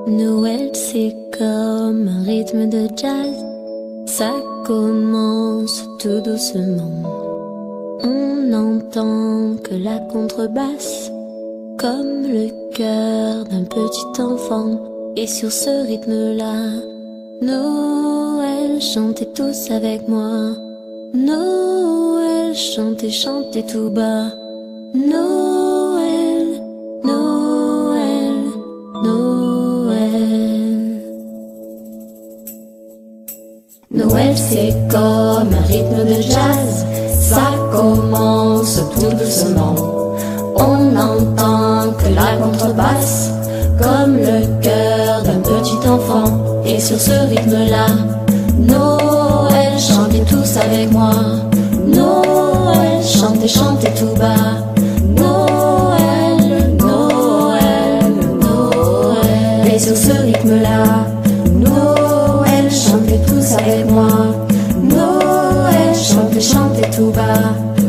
Noël, c'est comme un rythme de jazz. Ça commence tout doucement. On n'entend que la contrebasse, comme le cœur d'un petit enfant. Et sur ce rythme-là, Noël, chantez tous avec moi. Noël, chantez, chantez tout bas. Noël, Noël, Noël. Noël, c'est comme un rythme de jazz. Ça commence tout doucement. On n'entend que la contrebasse, comme le cœur d'un petit enfant. Et sur ce rythme-là, Noël, chantez tous avec moi. Noël, chantez, chantez tout bas. Noël, Noël, Noël. Et sur ce rythme-là, Noël, chantez tous avec moi. Noël, chantez, chantez tout bas.